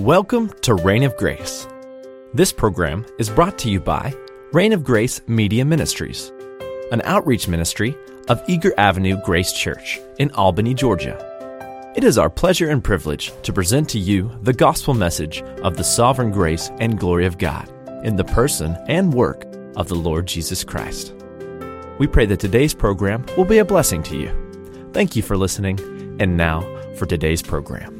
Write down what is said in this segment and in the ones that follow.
Welcome to Reign of Grace. This program is brought to you by Reign of Grace Media Ministries, an outreach ministry of Eager Avenue Grace Church in Albany, Georgia. It is our pleasure and privilege to present to you the gospel message of the sovereign grace and glory of God in the person and work of the Lord Jesus Christ. We pray that today's program will be a blessing to you. Thank you for listening, and now for today's program.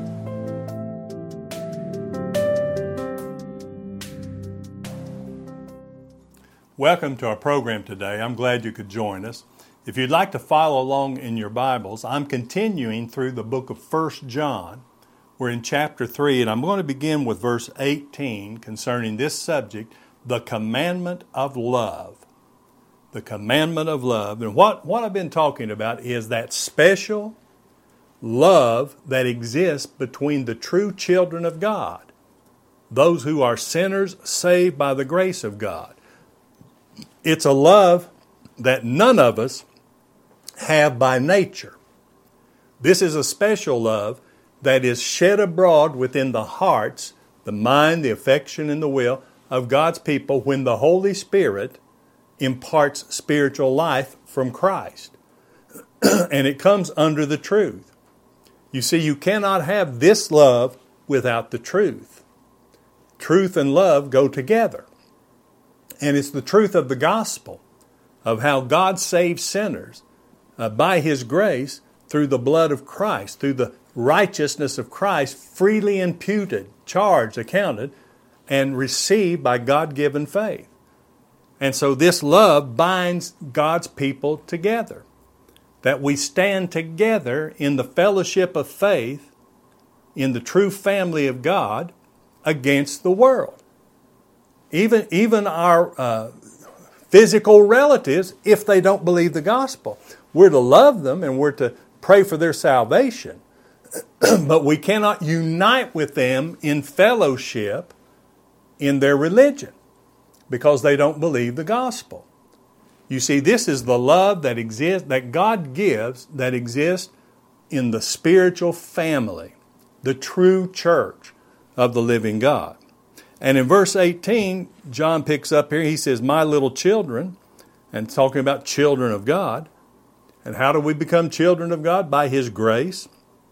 Welcome to our program today. I'm glad you could join us. If you'd like to follow along in your Bibles, I'm continuing through the book of 1 John. We're in chapter 3, and I'm going to begin with verse 18 concerning this subject, the commandment of love. The commandment of love. And what I've been talking about is that special love that exists between the true children of God, those who are sinners saved by the grace of God. It's a love that none of us have by nature. This is a special love that is shed abroad within the hearts, the mind, the affection, and the will of God's people when the Holy Spirit imparts spiritual life from Christ. And it comes under the truth. You see, you cannot have this love without the truth. Truth and love go together. And it's the truth of the gospel, of how God saves sinners by His grace through the blood of Christ, through the righteousness of Christ, freely imputed, charged, accounted, and received by God-given faith. And so this love binds God's people together, that we stand together in the fellowship of faith, in the true family of God, against the world. Even our physical relatives, if they don't believe the gospel. We're to love them and we're to pray for their salvation. But we cannot unite with them in fellowship in their religion because they don't believe the gospel. You see, this is the love that exists, that God gives, that exists in the spiritual family, the true church of the living God. And in verse 18, John picks up here, he says, my little children, and talking about children of God. And how do we become children of God? By His grace.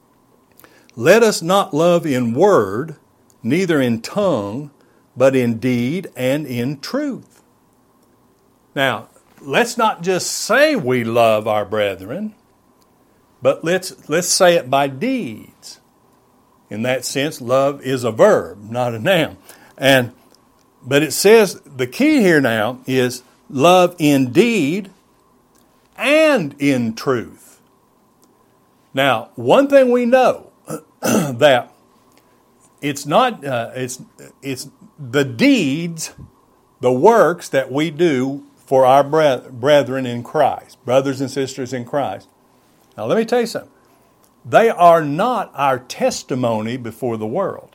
Let us not love in word, neither in tongue, but in deed and in truth. Now, let's not just say we love our brethren, but let's say it by deeds. In that sense, love is a verb, not a noun. But it says the key here now is love in deed and in truth. Now, one thing we know that it's not it's the deeds, the works that we do for our brethren in Christ, brothers and sisters in Christ. Now, let me tell you something. They are not our testimony before the world.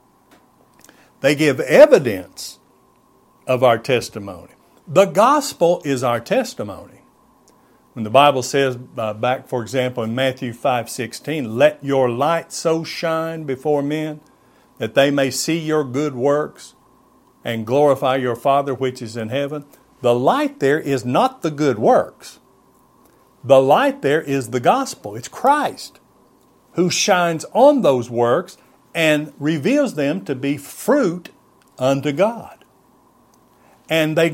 They give evidence of our testimony. The gospel is our testimony. When the Bible says back, for example, in Matthew 5:16, let your light so shine before men that they may see your good works and glorify your Father which is in heaven. The light there is not the good works. The light there is the gospel. It's Christ who shines on those works and reveals them to be fruit unto God. And the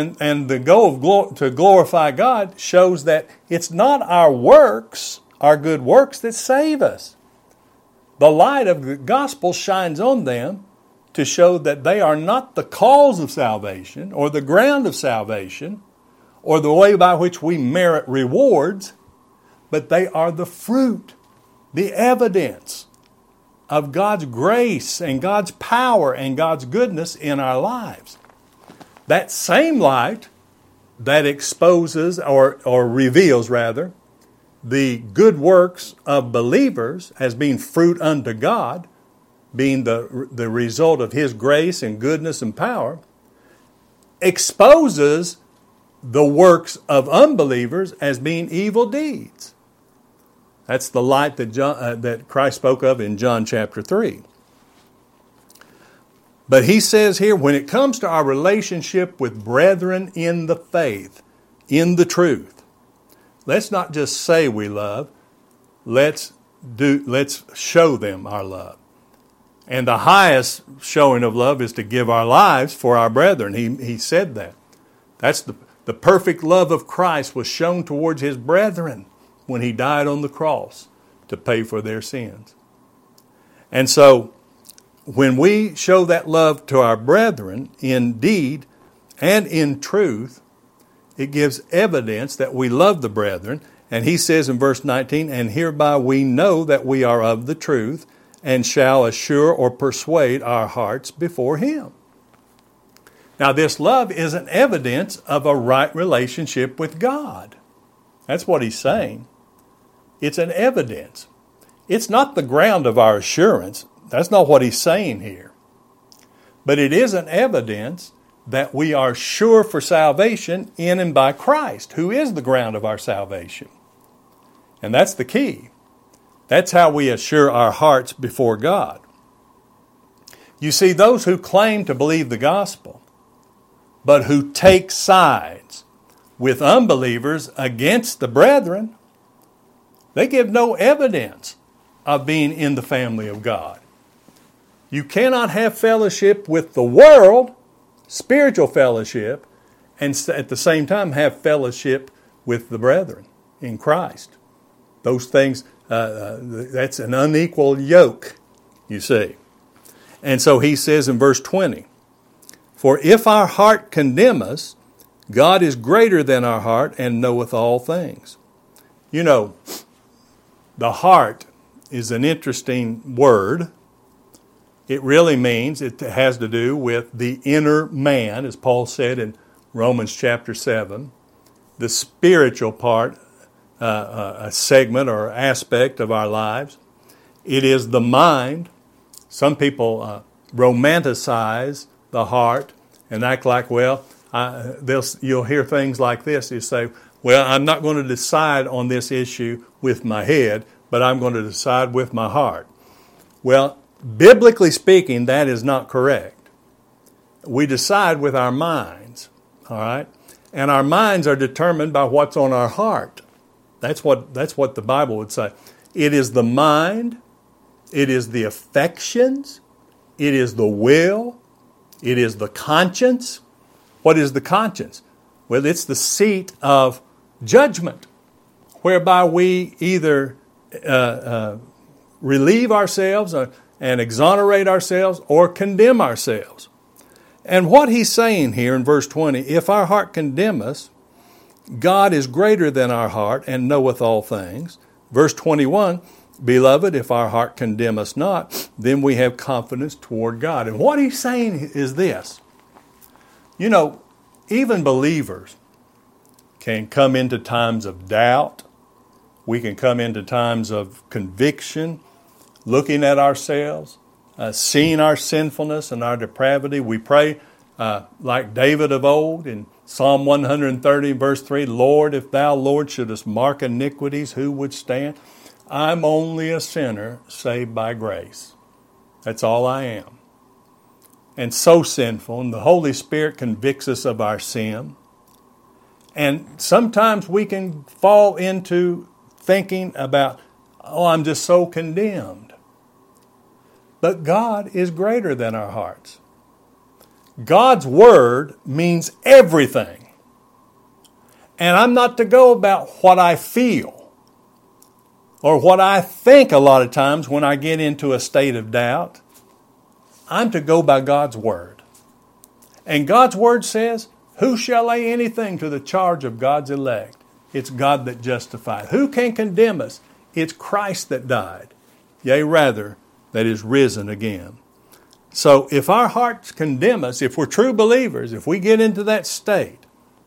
goal to glorify God shows that it's not our works, our good works, that save us. The light of the gospel shines on them to show that they are not the cause of salvation or the ground of salvation or the way by which we merit rewards, but they are the fruit, the evidence of God's grace and God's power and God's goodness in our lives. That same light that exposes or reveals rather the good works of believers as being fruit unto God, being the result of His grace and goodness and power, exposes the works of unbelievers as being evil deeds. That's the light that Christ spoke of in John chapter 3. But he says here, when it comes to our relationship with brethren in the faith, in the truth, let's not just say we love, let's show them our love. And the highest showing of love is to give our lives for our brethren. He said that. That's the perfect love of Christ was shown towards his brethren when he died on the cross to pay for their sins. And so, when we show that love to our brethren in deed and in truth, it gives evidence that we love the brethren. And he says in verse 19, and hereby we know that we are of the truth and shall assure or persuade our hearts before him. Now this love is an evidence of a right relationship with God. That's what he's saying. It's an evidence. It's not the ground of our assurance. That's not what he's saying here. But it is an evidence that we are sure for salvation in and by Christ, who is the ground of our salvation. And that's the key. That's how we assure our hearts before God. You see, those who claim to believe the gospel, but who take sides with unbelievers against the brethren, they give no evidence of being in the family of God. You cannot have fellowship with the world, spiritual fellowship, and at the same time have fellowship with the brethren in Christ. Those things, that's an unequal yoke, you see. And so he says in verse 20, for if our heart condemn us, God is greater than our heart and knoweth all things. You know, the heart is an interesting word. It really means, it has to do with the inner man, as Paul said in Romans chapter 7, the spiritual part, a segment or aspect of our lives. It is the mind. Some people romanticize the heart and act like, well, you'll hear things like this. You say, well, I'm not going to decide on this issue with my head, but I'm going to decide with my heart. Well, biblically speaking, that is not correct. We decide with our minds, all right? And our minds are determined by what's on our heart. That's what the Bible would say. It is the mind, it is the affections, it is the will, it is the conscience. What is the conscience? Well, it's the seat of judgment, whereby we either relieve ourselves and exonerate ourselves or condemn ourselves. And what he's saying here in verse 20, if our heart condemn us, God is greater than our heart and knoweth all things. Verse 21, beloved, if our heart condemn us not, then we have confidence toward God. And what he's saying is this. You know, even believers can come into times of doubt. We can come into times of conviction, looking at ourselves, seeing our sinfulness and our depravity. We pray like David of old in Psalm 130, verse 3, Lord, if thou, Lord, shouldest mark iniquities, who would stand? I'm only a sinner saved by grace. That's all I am. And so sinful, and the Holy Spirit convicts us of our sin. And sometimes we can fall into thinking about, oh, I'm just so condemned. But God is greater than our hearts. God's Word means everything. And I'm not to go about what I feel or what I think a lot of times when I get into a state of doubt. I'm to go by God's Word. And God's Word says, who shall lay anything to the charge of God's elect? It's God that justified. Who can condemn us? It's Christ that died. Yea, rather, that is risen again. So if our hearts condemn us, if we're true believers, if we get into that state,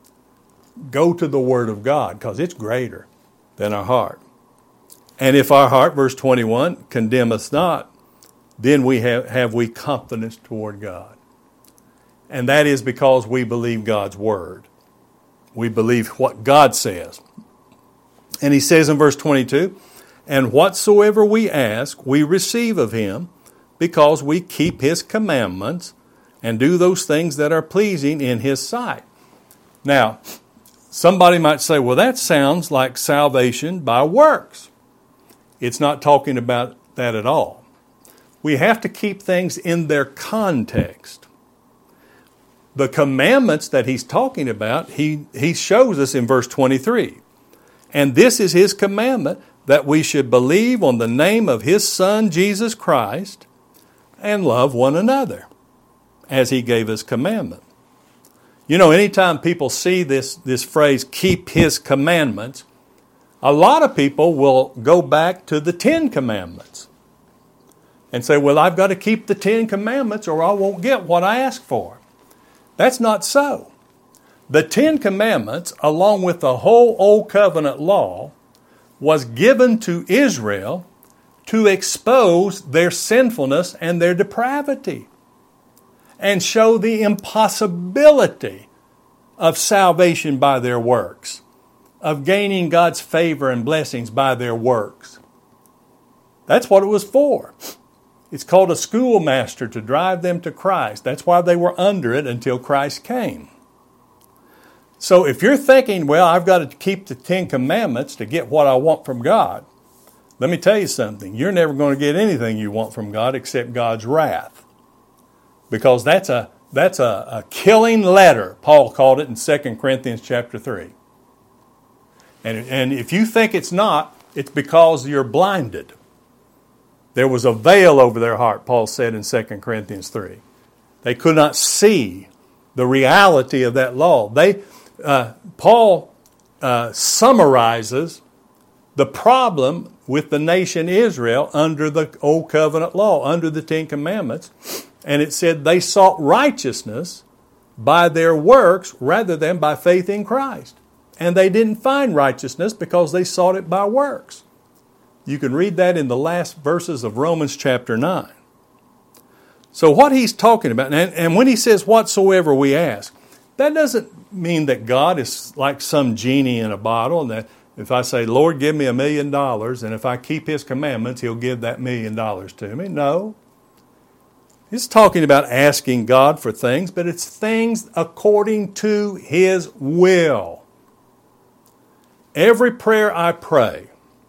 go to the Word of God, because it's greater than our heart. And if our heart, verse 21, condemn us not, then we have we confidence toward God. And that is because we believe God's Word. We believe what God says. And he says in verse 22, and whatsoever we ask, we receive of him, because we keep his commandments and do those things that are pleasing in His sight. Now, somebody might say, well, that sounds like salvation by works. It's not talking about that at all. We have to keep things in their context. The commandments that he's talking about, he shows us in verse 23. And this is His commandment, that we should believe on the name of His Son, Jesus Christ, and love one another, as He gave us commandment. You know, anytime people see this phrase, keep His commandments, a lot of people will go back to the 10 Commandments and say, well, I've got to keep the 10 Commandments or I won't get what I ask for. That's not so. The 10 Commandments, along with the whole Old Covenant law, was given to Israel to expose their sinfulness and their depravity and show the impossibility of salvation by their works, of gaining God's favor and blessings by their works. That's what it was for. It's called a schoolmaster to drive them to Christ. That's why they were under it until Christ came. So if you're thinking, well, I've got to keep the 10 Commandments to get what I want from God, let me tell you something. You're never going to get anything you want from God except God's wrath. Because that's a killing letter, Paul called it in 2 Corinthians chapter 3. And if you think it's not, it's because you're blinded. There was a veil over their heart, Paul said in 2 Corinthians 3. They could not see the reality of that law. Paul summarizes the problem with the nation Israel under the Old Covenant law, under the 10 Commandments. And it said they sought righteousness by their works rather than by faith in Christ. And they didn't find righteousness because they sought it by works. You can read that in the last verses of Romans chapter 9. So what he's talking about, and when he says whatsoever we ask, that doesn't mean that God is like some genie in a bottle, and that if I say, Lord, give me $1 million, and if I keep His commandments, He'll give that $1 million to me. No. He's talking about asking God for things, but it's things according to His will. Every prayer I pray,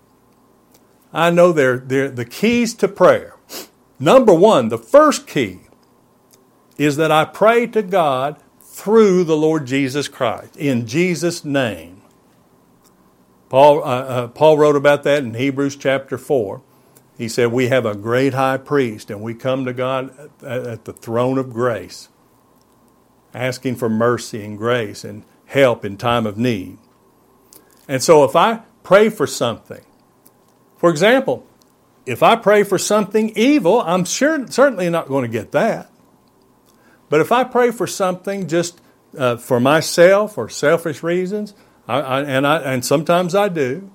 I know they're the keys to prayer. Number one, the first key is that I pray to God through the Lord Jesus Christ, in Jesus' name. Paul wrote about that in Hebrews chapter 4. He said, we have a great high priest, and we come to God at the throne of grace, asking for mercy and grace and help in time of need. And so if I pray for something, for example, if I pray for something evil, I'm certainly not going to get that. But if I pray for something just for myself or selfish reasons, and sometimes I do,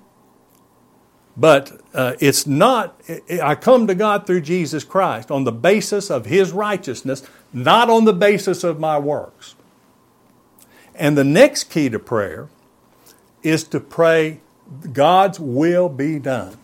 but it's not, I come to God through Jesus Christ on the basis of His righteousness, not on the basis of my works. And the next key to prayer is to pray, God's will be done.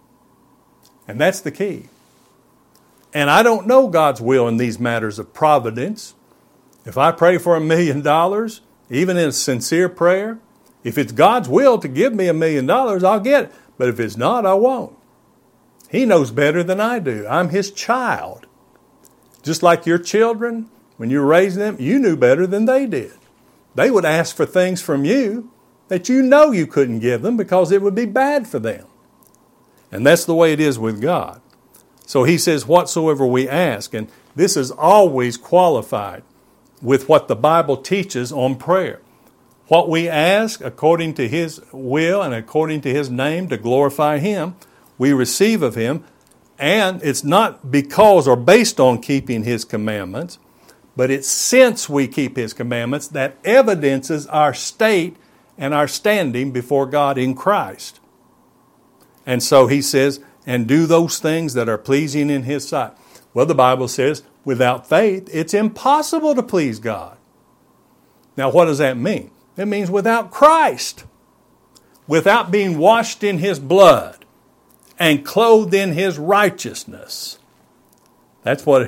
And that's the key. And I don't know God's will in these matters of providence. If I pray for $1 million, even in a sincere prayer, if it's God's will to give me $1 million, I'll get it. But if it's not, I won't. He knows better than I do. I'm His child. Just like your children, when you're raising them, you knew better than they did. They would ask for things from you that you know you couldn't give them because it would be bad for them. And that's the way it is with God. So He says, whatsoever we ask, and this is always qualified with what the Bible teaches on prayer. What we ask according to His will and according to His name to glorify Him, we receive of Him. And it's not because or based on keeping His commandments, but it's since we keep His commandments that evidences our state and our standing before God in Christ. And so He says, and do those things that are pleasing in His sight. Well, the Bible says, without faith, it's impossible to please God. Now, what does that mean? It means without Christ, without being washed in His blood and clothed in His righteousness. That's what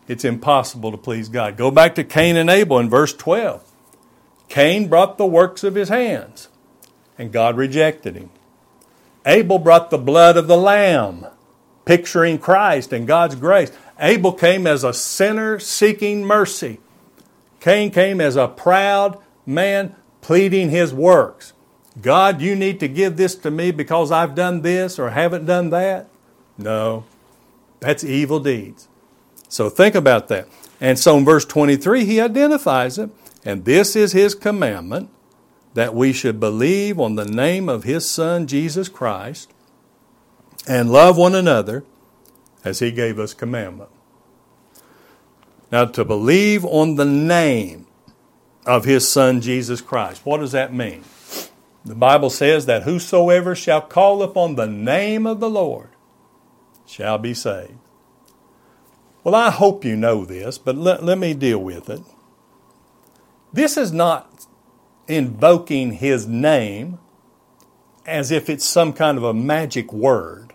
it's impossible to please God. Go back to Cain and Abel in verse 12. Cain brought the works of his hands, and God rejected him. Abel brought the blood of the lamb, picturing Christ and God's grace. Abel came as a sinner seeking mercy. Cain came as a proud man pleading his works. God, you need to give this to me because I've done this or haven't done that. No, that's evil deeds. So think about that. And so in verse 23, he identifies it. And this is his commandment, that we should believe on the name of his Son, Jesus Christ, and love one another as he gave us commandment. Now, to believe on the name of his Son, Jesus Christ. What does that mean? The Bible says that whosoever shall call upon the name of the Lord shall be saved. Well, I hope you know this, but let me deal with it. This is not invoking his name as if it's some kind of a magic word.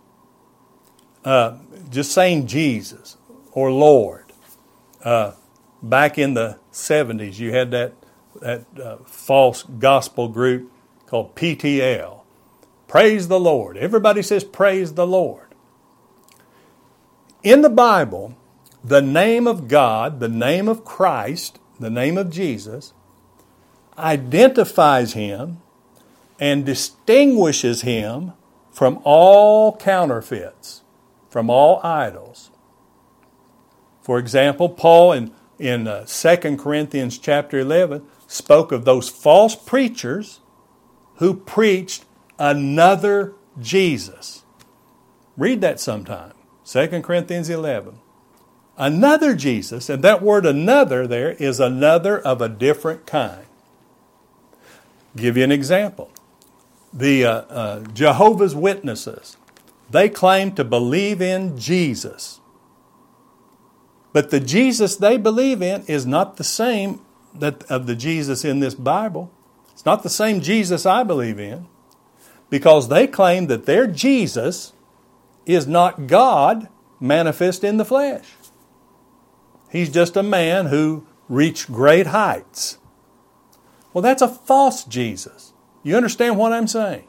Just saying Jesus or Lord. Back in the 70s, you had that false gospel group called PTL. Praise the Lord. Everybody says praise the Lord. In the Bible, the name of God, the name of Christ, the name of Jesus, identifies him and distinguishes him from all counterfeits, from all idols. For example, Paul in 2 Corinthians chapter 11 spoke of those false preachers who preached another Jesus. Read that sometime. 2 Corinthians 11. Another Jesus, and that word another there is another of a different kind. Give you an example. The Jehovah's Witnesses, they claim to believe in Jesus. But the Jesus they believe in is not the same of the Jesus in this Bible. It's not the same Jesus I believe in, because they claim that their Jesus is not God manifest in the flesh. He's just a man who reached great heights. Well, that's a false Jesus. You understand what I'm saying?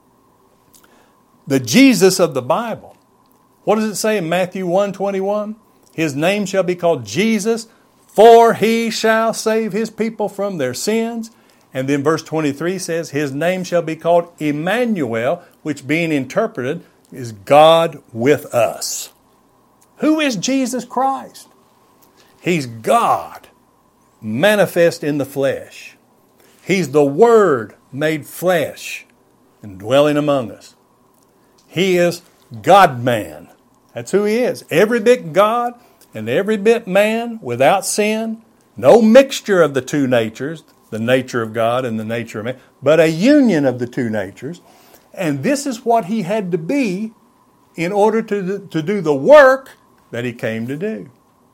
The Jesus of the Bible. What does it say in Matthew 1:21? His name shall be called Jesus, for he shall save his people from their sins. And then verse 23 says, his name shall be called Emmanuel, which being interpreted is God with us. Who is Jesus Christ? He's God manifest in the flesh. He's the Word made flesh and dwelling among us. He is God-man. That's who He is. Every bit God and every bit man without sin. No mixture of the two natures, the nature of God and the nature of man, but a union of the two natures. And this is what He had to be in order to do the work that He came to do.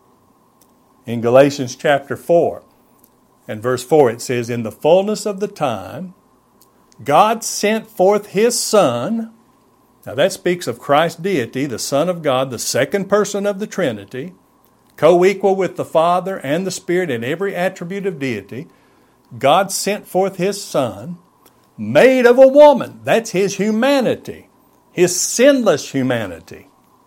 In Galatians chapter 4 and verse 4 it says, in the fullness of the time, God sent forth His Son. Now that speaks of Christ's deity, the Son of God, the second person of the Trinity, co-equal with the Father and the Spirit in every attribute of deity. God sent forth His Son, made of a woman. That's His humanity, His sinless humanity.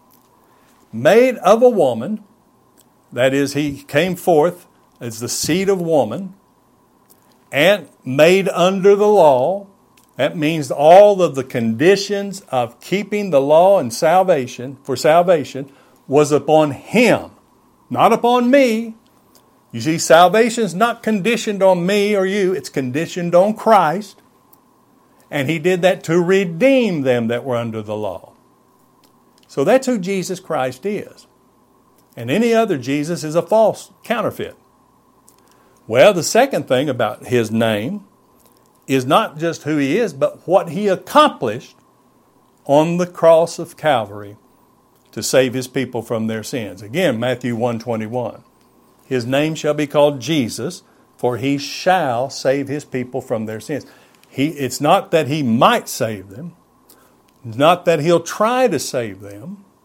Made of a woman, that is, He came forth as the seed of woman, and made under the law. That means all of the conditions of keeping the law and salvation, for salvation, was upon Him, not upon me. You see, salvation is not conditioned on me or you. It's conditioned on Christ. And He did that to redeem them that were under the law. So that's who Jesus Christ is. And any other Jesus is a false counterfeit. Well, the second thing about His name is not just who He is, but what He accomplished on the cross of Calvary to save His people from their sins. Again, Matthew 1:21. His name shall be called Jesus, for He shall save His people from their sins. It's not that He might save them, not that He'll try to save them,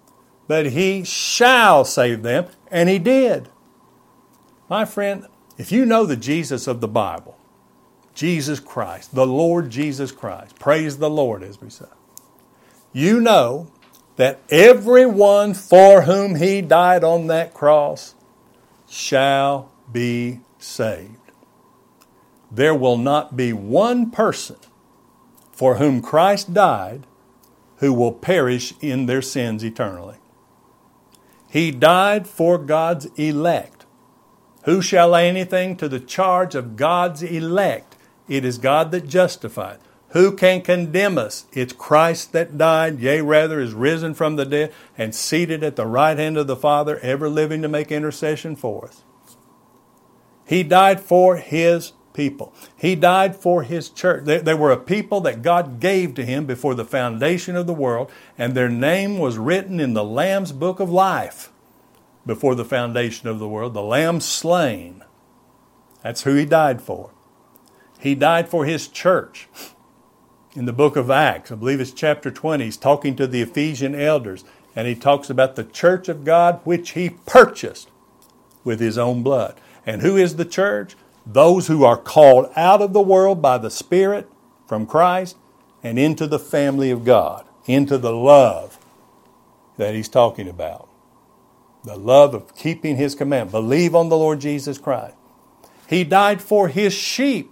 but He shall save them. And He did. My friend, if you know the Jesus of the Bible, Jesus Christ, the Lord Jesus Christ, praise the Lord, as we say, you know that everyone for whom He died on that cross shall be saved. There will not be one person for whom Christ died who will perish in their sins eternally. He died for God's elect. Who shall lay anything to the charge of God's elect? It is God that justifieth. Who can condemn us? It's Christ that died, yea, rather is risen from the dead and seated at the right hand of the Father, ever living to make intercession for us. He died for His people. He died for His church. They were a people that God gave to Him before the foundation of the world, and their name was written in the Lamb's book of life before the foundation of the world, the Lamb slain. That's who He died for. He died for His church. In the book of Acts, I believe it's chapter 20, He's talking to the Ephesian elders, and He talks about the church of God which He purchased with His own blood. And who is the church? Those who are called out of the world by the Spirit from Christ and into the family of God, into the love that He's talking about. The love of keeping His command. Believe on the Lord Jesus Christ. He died for His sheep.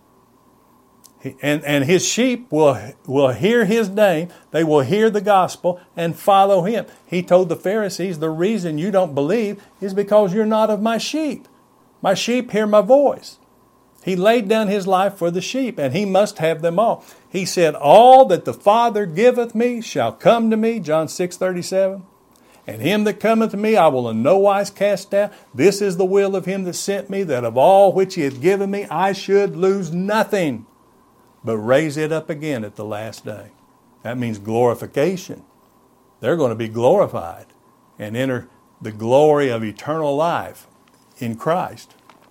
And His sheep will hear His name. They will hear the gospel and follow Him. He told the Pharisees, the reason you don't believe is because you're not of my sheep. My sheep hear my voice. He laid down His life for the sheep, and He must have them all. He said, all that the Father giveth me shall come to me, John 6:37. And him that cometh to me I will in no wise cast down. This is the will of Him that sent me, that of all which He hath given me I should lose nothing, but raise it up again at the last day. That means glorification. They're going to be glorified and enter the glory of eternal life in Christ.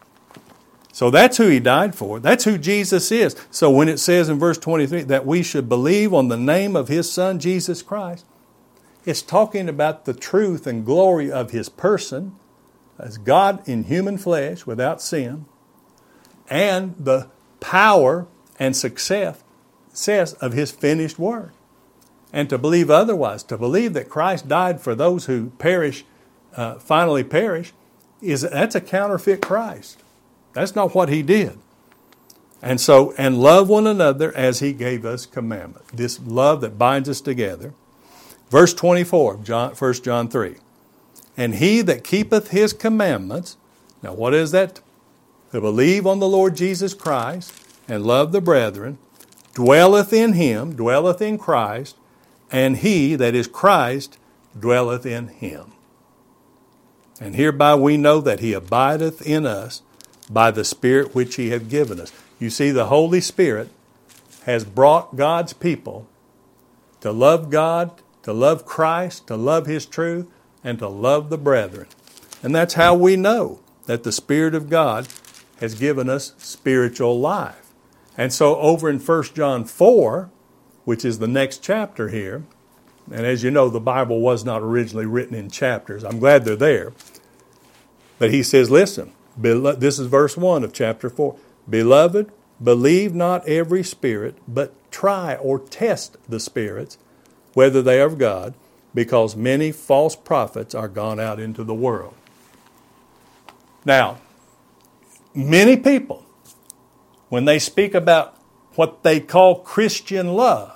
So that's who He died for. That's who Jesus is. So when it says in verse 23 that we should believe on the name of His Son, Jesus Christ, it's talking about the truth and glory of His person as God in human flesh without sin, and the power and success of His finished work. And to believe otherwise, to believe that Christ died for those who perish, finally perish, that's a counterfeit Christ. That's not what He did. And love one another as He gave us commandment. This love that binds us together. Verse 24 of 1 John 3. And he that keepeth His commandments, now what is that? To believe on the Lord Jesus Christ and love the brethren, dwelleth in Him, dwelleth in Christ, and He that is Christ dwelleth in Him. And hereby we know that He abideth in us by the Spirit which He hath given us. You see, the Holy Spirit has brought God's people to love God, to love Christ, to love His truth, and to love the brethren. And that's how we know that the Spirit of God has given us spiritual life. And so over in 1 John 4, which is the next chapter here, and as you know, the Bible was not originally written in chapters. I'm glad they're there. But he says, listen, this is verse 1 of chapter 4. Beloved, believe not every spirit, but try or test the spirits, whether they are of God, because many false prophets are gone out into the world. Now, many people, when they speak about what they call Christian love,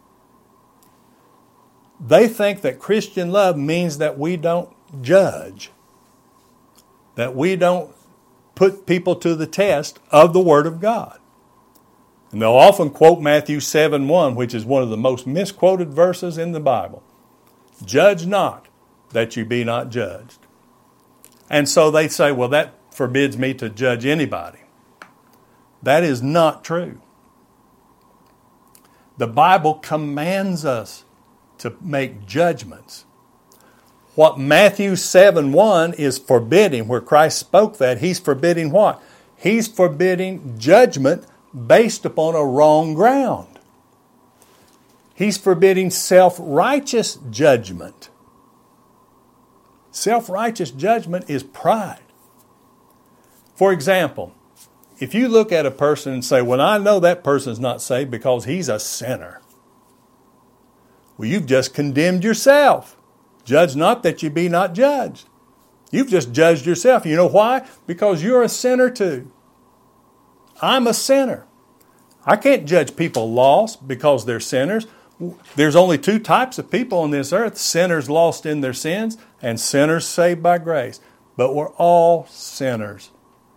they think that Christian love means that we don't judge, that we don't put people to the test of the Word of God. And they'll often quote Matthew 7:1, which is one of the most misquoted verses in the Bible. Judge not, that you be not judged. And so they say, well, that forbids me to judge anybody. That is not true. The Bible commands us to make judgments. What Matthew 7:1 is forbidding, where Christ spoke that, He's forbidding what? He's forbidding judgment based upon a wrong ground. He's forbidding self-righteous judgment. Self-righteous judgment is pride. For example, if you look at a person and say, well, I know that person's not saved because he's a sinner. Well, you've just condemned yourself. Judge not that you be not judged. You've just judged yourself. You know why? Because you're a sinner too. I'm a sinner. I can't judge people lost because they're sinners. There's only two types of people on this earth, sinners lost in their sins and sinners saved by grace. But we're all sinners.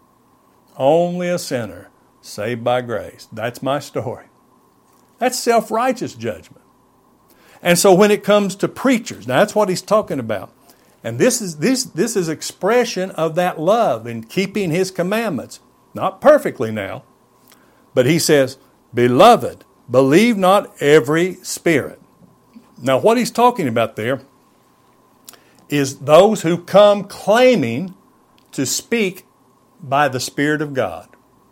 Only a sinner saved by grace. That's my story. That's self-righteous judgment. And so when it comes to preachers, now that's what he's talking about. And this is expression of that love in keeping his commandments. Not perfectly now, but he says, Beloved, believe not every spirit. Now what he's talking about there is those who come claiming to speak by the Spirit of God.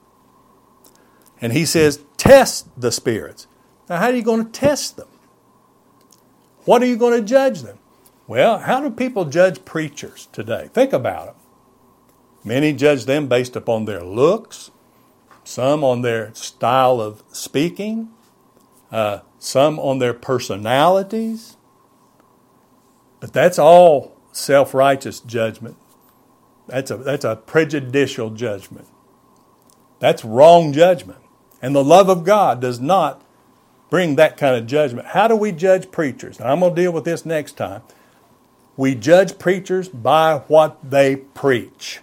And he says, test the spirits. Now how are you going to test them? What are you going to judge them? Well, how do people judge preachers today? Think about it. Many judge them based upon their looks, some on their style of speaking, some on their personalities. But that's all self-righteous judgment. That's a prejudicial judgment. That's wrong judgment. And the love of God does not bring that kind of judgment. How do we judge preachers? And I'm going to deal with this next time. We judge preachers by what they preach.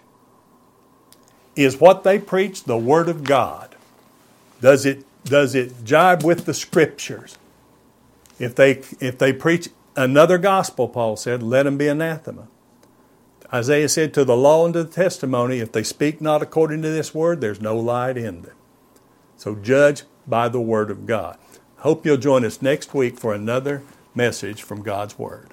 Is what they preach the Word of God? Does it jibe with the Scriptures? If they preach another gospel, Paul said, let them be anathema. Isaiah said, to the law and to the testimony, if they speak not according to this word, there's no light in them. So judge by the Word of God. Hope you'll join us next week for another message from God's Word.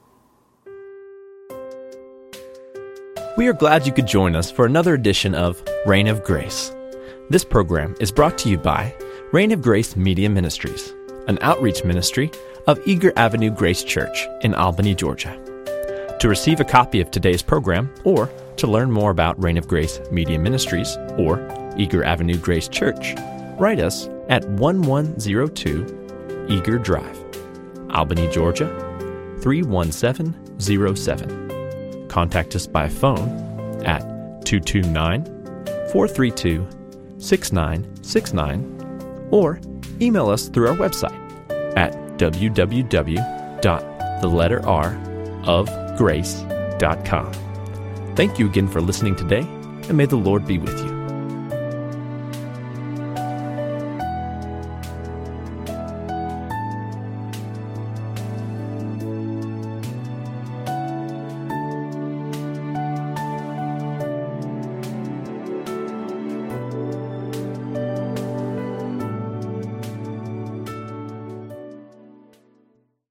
We are glad you could join us for another edition of Reign of Grace. This program is brought to you by Reign of Grace Media Ministries, an outreach ministry of Eager Avenue Grace Church in Albany, Georgia. To receive a copy of today's program or to learn more about Reign of Grace Media Ministries or Eager Avenue Grace Church, write us at 1102 Eager Drive, Albany, Georgia 31707. Contact us by phone at 229-432-6969 or email us through our website at www.theletterrofgrace.com. Thank you again for listening today, and may the Lord be with you.